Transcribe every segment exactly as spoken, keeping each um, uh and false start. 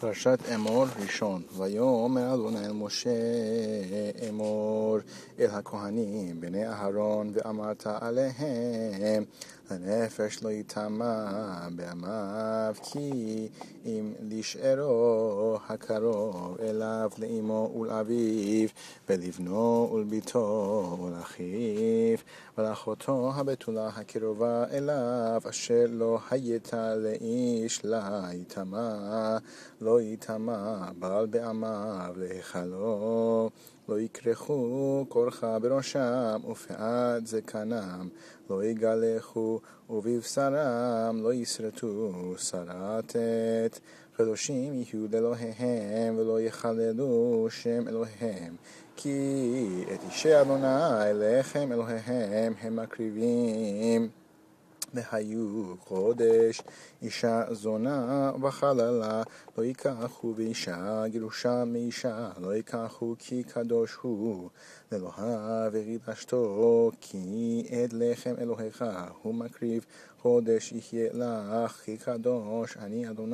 פרשת אמור ראשון. ויאמר אדוני אל משה אמור אל הכהנים בני אהרון ואמרת עליהם הנפש לא יטמא בעמיו כי אם לשארו הקרוב אליו לאמו ולאביו ולבנו ולביתו ולאחיו ולאחותו הבתולה הקרובה אליו אשר לא הייתה לאיש לה יטמא לא יטמא בעל בעמיו להיכלו לא יכרכו כורחה בראשם ופאת זקנם לא יגלחו ובבשרם לא יסרטו סרטת קדושים יהיו לאלוהיהם ולא יחללו שם אלוהיהם כי את אישי אדוני אליכם אלוהיהם הם מקריבים והיו קודש אישה זונה וחללה לא ייקחו ואישה גירושה מאישה לא ייקחו כי קדוש הוא לאלוהיו וקידשתו כי את לחם אלוהיך הוא מקריב קודש יהיה לך כי קדוש אני אדוני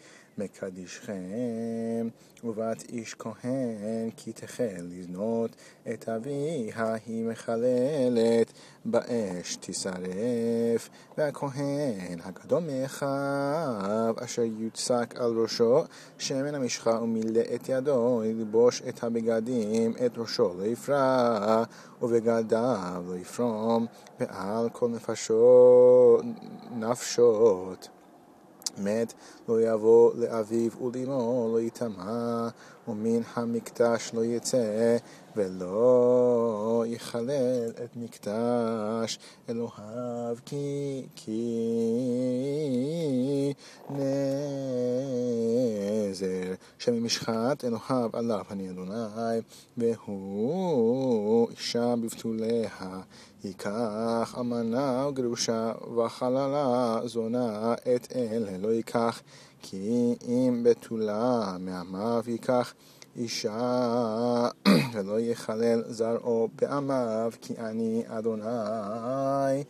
מקדישכם ובת איש כהן כי תחל לזנות את אביה היא מחללת באש תשרף והכהן הגדול מאחיו אשר יוצק על ראשו שמן המשחה ומילא את ידו ללבוש את הבגדים את ראשו לא יפרע ובגדיו לא יפרום ועל כל נפשות נפשות מת לא יבוא לאביו ולאמו לא יטמא ומן המקדש לא יצא ולא יחלל את מקדש אלוהיו כי כי נזר שממשחת אלוהיו עליו אני אדוני והוא אישה בבתוליה ייקח אמנה וגרושה וחללה זונה את אלה לא ייקח כי אם בתולה מעמיו ייקח אישה ולא יחלל זרעו בעמיו כי אני אדוני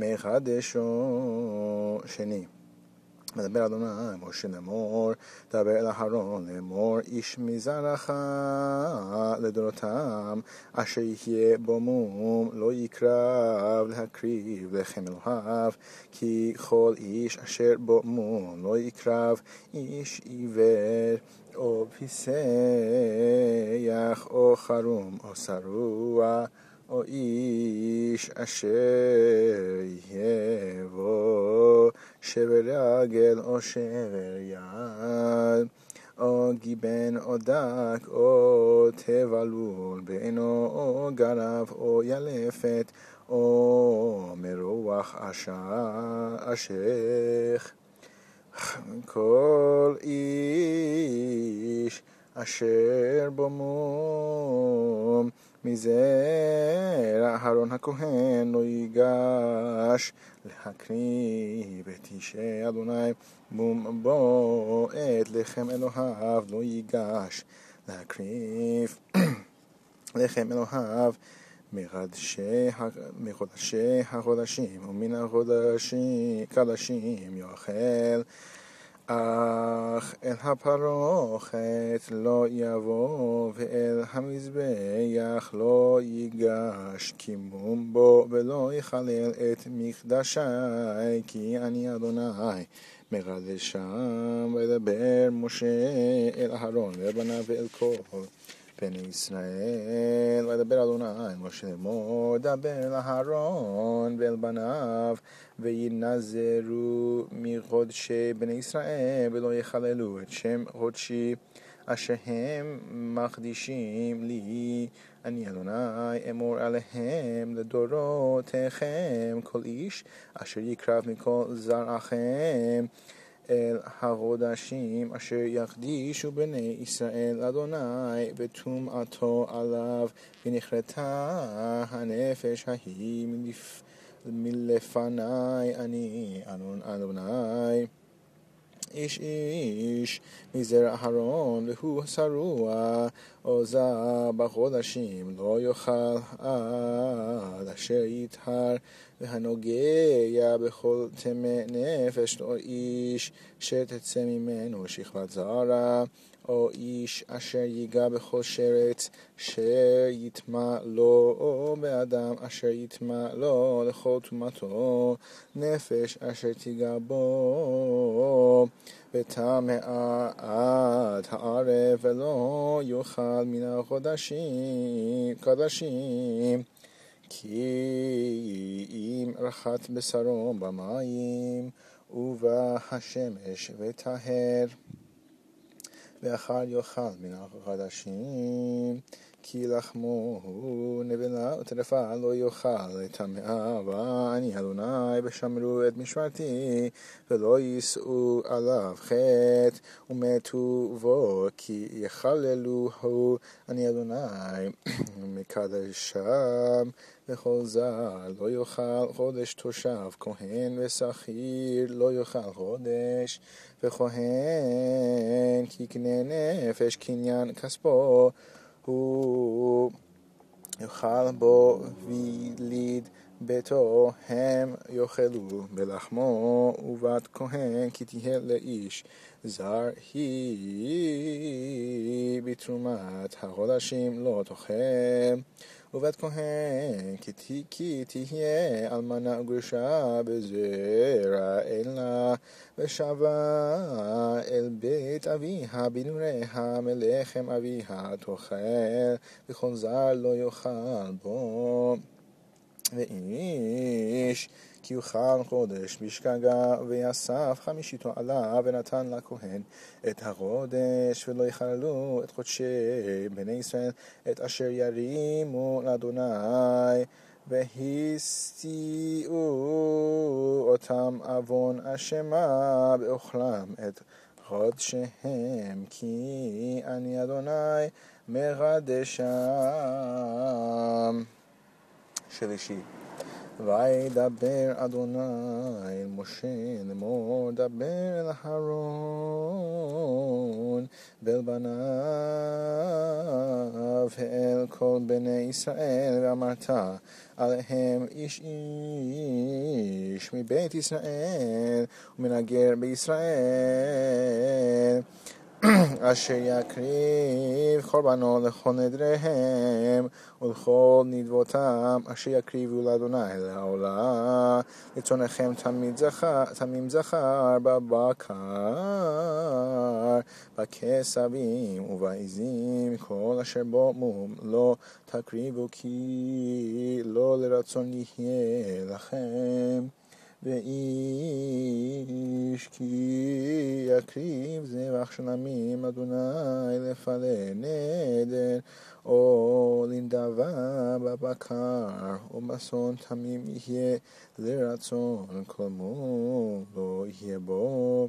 מחדשו. שני מדבר אדוני משה לאמור דבר אל אהרון לאמור איש מזרעך לדורותם אשר יהיה בו מום לא יקרב להקריב לחם אלוהיו כי כל איש אשר בו מום לא יקרב איש עיוור או פיסח או חרום או שרוע או איש אשר יהיה בו שבר רגל או שבר יד או גיבן או דק או תבלול בעינו או גרב או ילפת או מרוח אשך כל איש אשר בו מום מזרע אהרון הכהן לא ייגש להקריב את אישי אדוני מום בו את לחם אלוהיו לא ייגש להקריב לחם אלוהיו מחודשי החודשים ומן החודשים קדשים יאכל אך אל הפרוכת לא יבוא ואל המזבח לא ייגש כי מום בו ולא יחלל את מקדשי כי אני אדוני מקדשם. וידבר משה אל אהרון ואל בניו ואל כל בני ישראל וידבר אדוני אל משה לאמור דבר אל אהרון ואל בניו וינזרו מחודשי בני ישראל ולא יחללו את שם חודשי אשר הם מקדישים לי אני אדוני אמור עליהם לדורותיכם כל איש אשר יקרב מכל זרעכם אל החודשים אשר יקדישו בני ישראל אדוני וטומאתו עליו ונכרתה הנפש ההיא מלפ... מלפני אני אדוני איש איש מזרע אהרון והוא שרוע עוזה בחודשים לא יאכל עד אשר יטהר והנוגע בכל טמא נפש או איש שתצא ממנו שכבת זרע, או איש אשר ייגע בכל שרץ שיטמע לו, או באדם אשר יטמע לו לכל טומאתו, נפש אשר תיגע בו וטמאה עד הערב, ולא יאכל מן החודשים קדשים, כי אם רחת בשרו במים ובשמש וטהר, ואחר יאכל מן החדשים, כי לחמו הוא נבלה וטרפה לא יאכל טמאה, ואני אדוני ושמרו את משמרתי, ולא יישאו עליו חטא ומתו בו, כי יחללוהו אני אדוני מקדשם. וכל זר לא יאכל חודש תושב, כהן ושכיר לא יאכל חודש, וכהן כי קנה נפש קניין כספו הוא יאכל בו, ויליד ביתו הם יאכלו בלחמו, ובת כהן כי תהיה לאיש זר היא בתרומת החודשים לא תאכל, ובת כהן כי, כי תהיה אלמנה גרושה בזרע אלה, ושבה אל בית אביה בנוריה מלחם אביה תאכל, וכל זר לא יאכל בו. ואיש כי יאכל חודש בשגגה, ויאסף חמישיתו עליו, ונתן לכהן את החודש, ולא יכללו את חודשי בני ישראל, את אשר ירימו לאדוני, והסתיעו אותם עוון אשמה באוכלם את חודשיהם, כי אני אדוני מחדשם. שלישי. וידבר אדוני אל משה לאמור, דבר אל אהרון ואל בניו ואל כל בני ישראל, ואמרת עליהם איש איש מבית ישראל ומן הגר בישראל אשר יקריב קורבנו לכל נדריהם ולכל נדבותם אשר יקריבו לאדוני לעולה, לצונכם תמיד זכר, תמים זכר בבקר בכסבים ובעזים, כל אשר בו מום לא תקריבו, כי לא לרצון יהיה לכם. ואיש כי יקריב זבח שלמים אדוני לפני נדר, או לנדבה בבקר או בשון תמים יהיה לרצון, כל מום לא יהיה בו.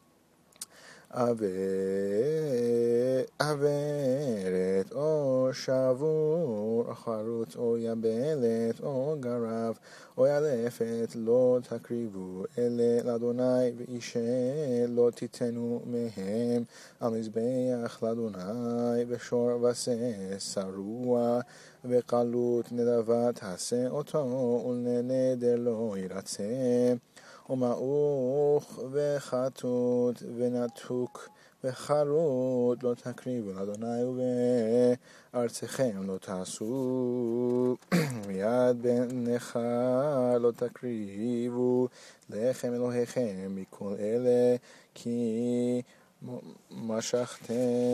עברת או שבור או חרוץ או יבלת או גרב או ילפת לא תקריבו אלה לאדוני, ואישה לא תיתנו מהם על מזבח לאדוני, ושור וסס שרוע וקלות נדבה תעשה אותו, ולנדר לא ירצה, ומעוך וחטות ונתוק וחרוט לא תקריבו לאדוני, ובארצכם לא תעשו. מיד בן נכר לא תקריבו לחם אלוהיכם מכל אלה, כי משכתם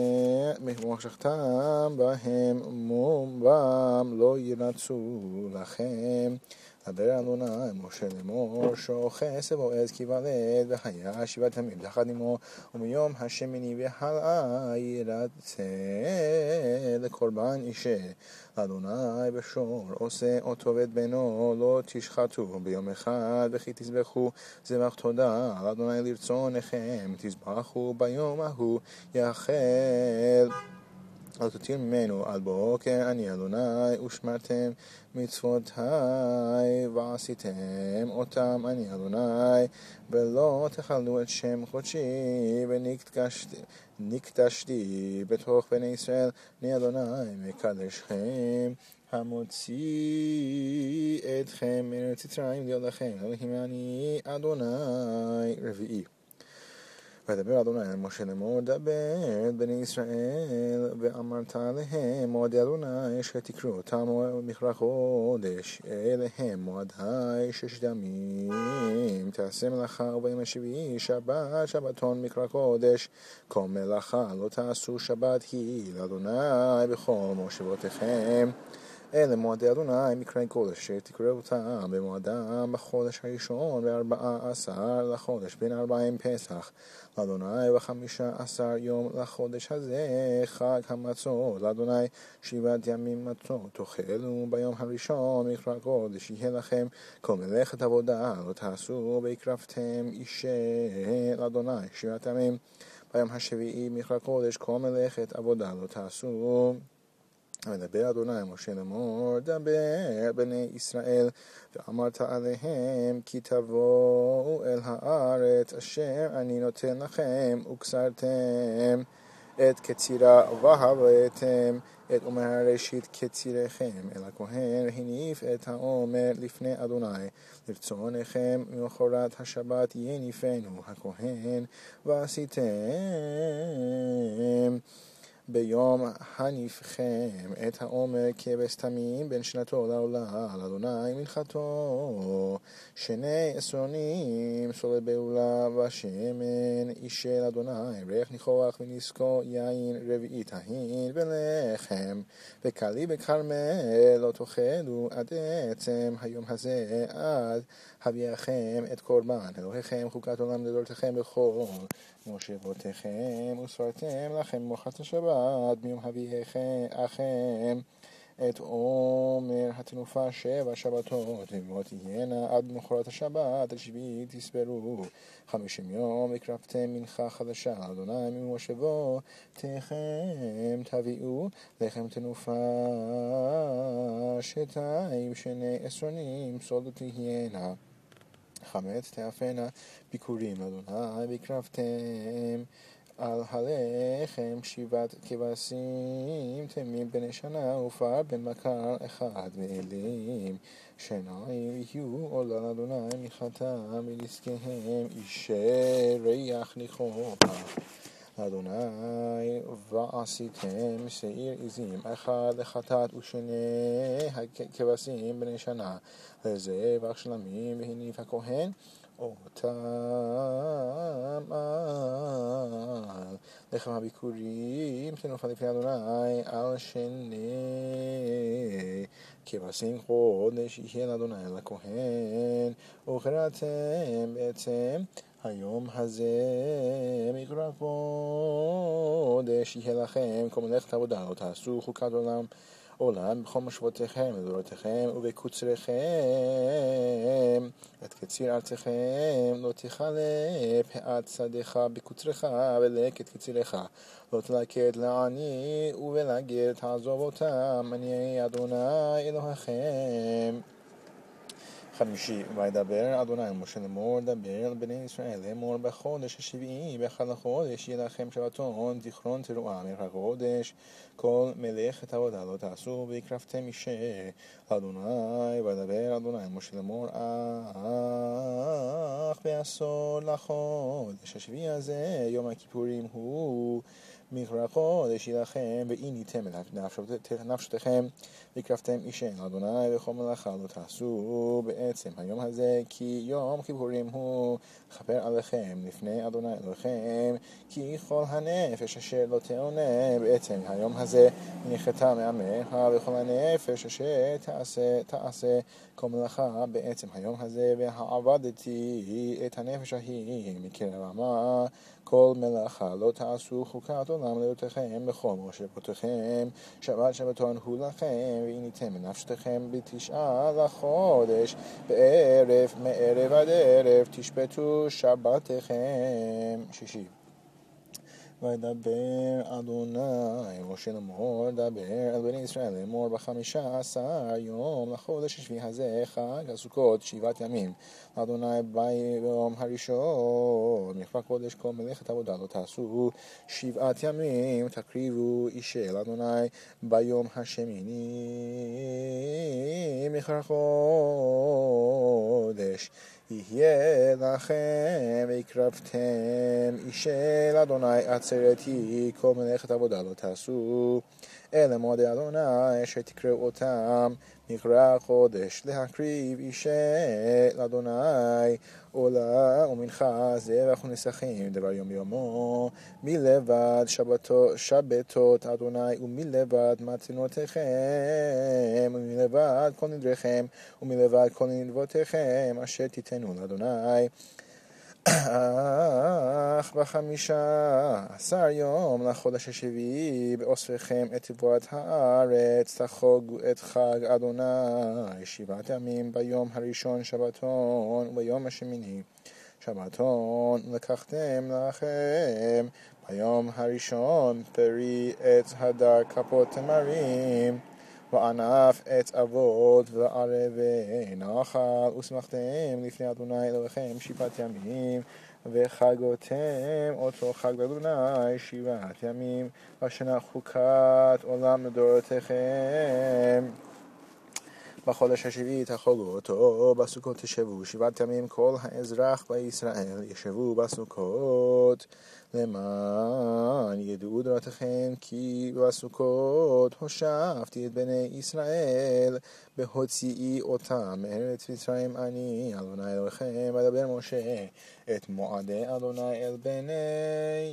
בהם מומם לא ירצו לכם. דבר אדוני משה לאמור, שוכס ובועז כיוולד, והיה שבעת ימים יחד עמו, ומיום השמיני והלאה ירצה לקורבן אישה לאדוני בשור, עושה אותו ואת בנו לא תשחטו ביום אחד, וכי תזבחו זבח תודה לאדוני לרצונכם, תזבחו ביום ההוא יחל אל תותיר ממנו על בוקר, אני אדוני, ושמרתם מצוותי ועשיתם אותם, אני אדוני, ולא תחללו את שם חודשי, ונקדשתי בתוך בני ישראל, אני אדוני מקדשכם, המוציא אתכם מארץ מצרים להיות לכם, אלוהים אני אדוני. רביעי. וידבר אדוני אל משה לאמור, דבר בני ישראל, ואמרת להם, מועדי אדוני שתקראו אותם מכרה חודש, אליהם מועדי ששת ימים, תעשה מלאכה וביום השביעי שבת, שבתון מכרה חודש, כל מלאכה לא תעשו, שבת היא לאדוני בכל מושבותיכם. אלה מועדי אדוני מקראי קודש, שתקראו אותם במועדם בחודש הראשון בארבעה עשר לחודש, בין ארבעים פסח לאדוני, וחמישה עשר יום לחודש הזה חג המצות לאדוני, שבעת ימים מצות תאכלו ביום הראשון מקרא קודש יהיה לכם, כל מלאכת עבודה לא תעשו, והקרבתם אישה לאדוני שבעת ימים, ביום השביעי מקרא קודש כל מלאכת עבודה לא תעשו. ודבר אדוני משה לאמור, דבר בני ישראל, ואמרת עליהם, כי תבואו אל הארץ אשר אני נותן לכם, וקצרתם את קצירה והבאתם את עומר הראשית קצירכם אל הכהן, והניף את העומר לפני אדוני, לרצונכם ממחרת השבת יניפנו הכהן, ועשיתם ביום הניפכם את העומר כבש תמים בין שנתו לעולה על אדוני מנחתו, שני עשרונים סולל בעולה ושמן אישה לאדוני, ריח ניחוח ונזקו יין רביעי תהין ולחם, וקלי בכרמל לא תאכלו עד עצם היום הזה, עד הביאכם את קורבן אלוהיכם חוקת עולם לדורתכם בכל מושבותיכם, וספרתם לכם מוחת השבת ביום הביאכם את עומר התנופה שבע שבתות, ולא תהיינה עד מחרת השבת השביעית תספרו חמישים יום, וקרבתם מנחה חדשה אדוני ממושבותיכם, תביאו לחם תנופה שתיים שני עשרונים סוד תהיינה, חמץ תאפנה ביקורים אדוני, והקרבתם על הלחם שבעת כבשים תמים בני שנה, ופר בן מכר אחד מאלים שניים יהיו עולה לאדוני מחתם, ולזקיהם אישי ריח ניחוח לאדוני, ועשיתם שעיר עזים אחד לחטאת ושני הכבשים בני שנה לזבח שלמים, והניף הכהן אותם על לחם הביקורים תנופה לפני אדוני, על שני כבשים חודש יהיה לאדוני לכהן, וקראתם בעצם היום הזה מקרא קודש יהיה לכם, כל מלאכת עבודה לא תעשו, חוקת עולם עולם בכל מושבותיכם לדורותיכם, ובקוצריכם את קציר ארצכם לא תכלה פאת שדך בקוצרך, ולקט קצירך לא תלקט לעני, ובלגר תעזוב אותם, אני אדוני אלוהיכם. חמישי. וידבר אדוני אל משה לאמור, דבר בני ישראל לאמור, בחודש השביעי באחד לחודש יהיה לכם שבתון זיכרון תרועה מקרא קודש, כל מלאכת עבודה לא תעשו, והקרבתם אישה לאדוני. וידבר אדוני אל משה לאמור, אך בעשור לחודש השביעי הזה יום הכיפורים הוא מקרא קודש יהיה לכם, ועיניתם את נפשותיכם, והקרבתם אישה לאדוני, וכל מלאכה לא תעשו בעצם היום הזה, כי יום כיפורים הוא לכפר עליכם לפני אדוני אלוהיכם, כי כל הנפש אשר לא תעונה בעצם היום הזה נחתה מעמך, וכל הנפש אשר תעשה תעשה כל מלאכה בעצם היום הזה, והעבדתי את הנפש ההיא מקרב עמה, כל מלאכה לא תעשו, חוקת עולם לדורותיכם בכל מושבותיכם, שבת שבתון הוא לכם, ועיניתם מנפשתכם בתשעה לחודש בערב, מערב עד ערב תשבתו שבתכם. שישי. וידבר אדוני משה לאמור, דבר אל בני ישראל לאמור, בחמישה עשר יום לחודש השביעי הזה חג הסוכות שבעת ימים לאדוני ביום הראשון, מכפר קודש כל מלאכת עבודה לא תעשו, שבעת ימים תקריבו אישה לאדוני ביום השמיני מכפר קודש יהיה לכם והקרבתם אישה לאדוני עצרת היא כל מלאכת עבודה לא תעשו, אלה מועדי אדוני שתקראו אותם מקרא קודש להקריב אישה לאדוני עולה ומנחה זבח ונסכים דבר יום יומו מלבד שבתות, שבתות אדוני ומלבד מתנותיכם ומלבד כל נדריכם ומלבד כל נדבותיכם אשר תיתנו לאדוני. אך בחמישה עשר יום לחודש השביעי באוספכם את תבואת הארץ תחוגו את חג אדוני שבעת ימים, ביום הראשון שבתון וביום השמיני שבתון לקחתם לכם ביום הראשון פרי עץ הדר כפות תמרים וענף עץ אבות וערבי נחל ושמחתם לפני אדוני אלוהיכם שבעת ימים וחגותם אותו חג לאדוני שבעת ימים ושנה חוקת עולם לדורותיכם. בחודש השביעי תחוגו אותו, בסוכות תשבו שבעת ימים כל האזרח בישראל ישבו בסוכות, למען ידעו דורותיכם כי בסוכות הושבתי את בני ישראל בהוציאי אותם מארץ מצרים אני אדוני אלוהיכם. וידבר משה את מועדי אדוני אל בני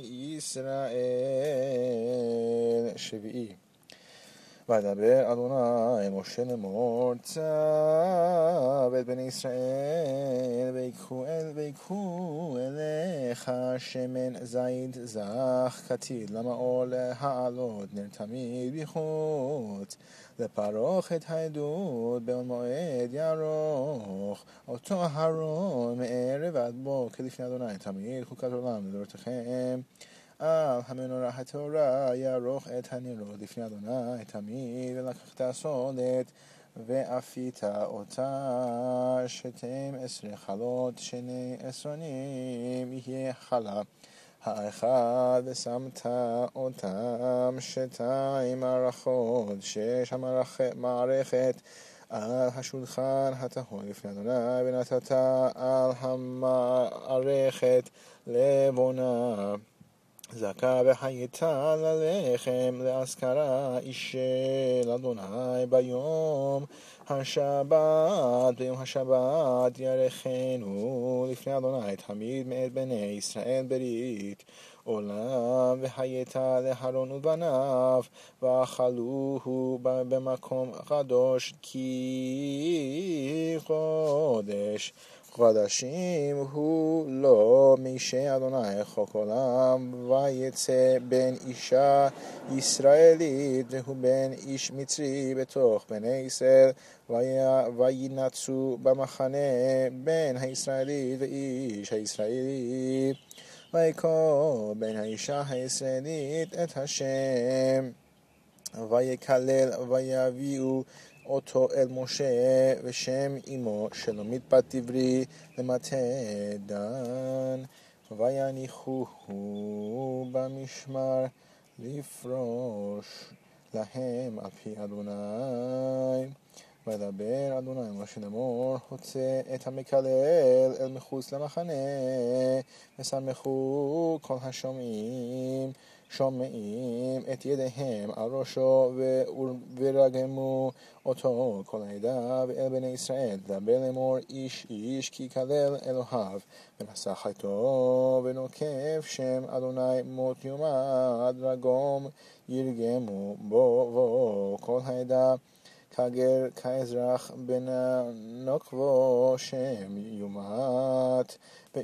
ישראל. שביעי וידבר אדוני משה לאמור, צו את בני ישראל ויקחו אל ויקחו אליך שמן זית זך כתית למאור להעלות נר תמיד בחוץ לפרוך את העדות בעל מועד ירוך אותו הרון מערב עד בוקר לפני אדוני תמיד חוקת עולם לדורותיכם. על המנורה התורה יערוך את הנרות לפני אדוני תמיד, ולקחת הסולת ואפית אותה שתים עשרה חלות שני עשרונים יהיה חלה האחד ושמת אותם שתיים מערכות שש המערכת על השולחן הטהור לפני אדוני ונתת על המערכת לבונה זכה והייתה ללחם להזכרה אישה לאדוני ביום השבת ביום השבת ירחנו לפני אדוני תמיד מאת בני ישראל ברית עולם והייתה להרון ובניו ואכלוהו במקום קדוש כי קודש חודשים הוא לא מישה אדוני חוק עולם ויצא בן אישה ישראלית והוא בן איש מצרי בתוך בני ישראל וינצו במחנה בן הישראלית ואיש הישראלי ויקרא בן האישה הישראלית את השם ויקלל ויביאו אותו אל משה ושם אמו שלומית בת דברי למטה דן ויניחוהו במשמר לפרוש להם על פי אדוני. וידבר אדוני משה לאמור, הוצא את המקלל אל מחוץ למחנה ושמחו כל השומעים שומעים את ידיהם על ראשו ורגמו אותו כל העדה ואל בני ישראל דבר לאמור איש איש כי יקלל אלוהיו ונשא חייתו ונוקף שם אדוני מות יומד רגום ירגמו בו בו כל העדה כגר כאזרח בן נוקבו שם יומת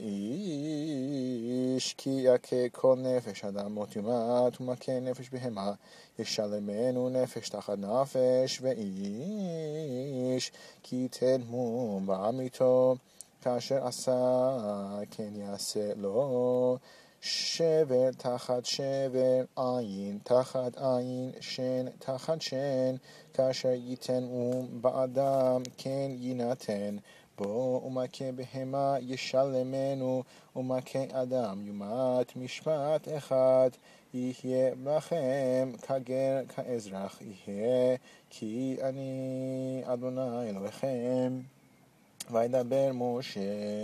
ואיש כי יכה כל נפש אדם מות יומת ומכה נפש בהמה ישלמנו נפש תחת נפש ואיש כי ייתן מום בעמיתו כאשר עשה כן יעשה לו שבר תחת שבר, עין תחת עין, שן תחת שן, כאשר ייתנו באדם כן יינתן בו, ומכה בהמה ישלמנו, ומכה אדם יומת, משפט אחד יהיה לכם, כגר כאזרח יהיה, כי אני אדוני אלוהיכם. וידבר משה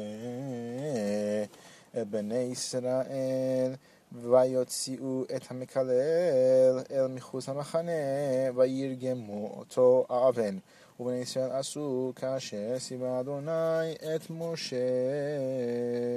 בני ישראל, ויוציאו את המקלל אל מחוץ המחנה, וירגמו אותו אבן. ובני ישראל עשו כאשר ציווה אדוני את משה.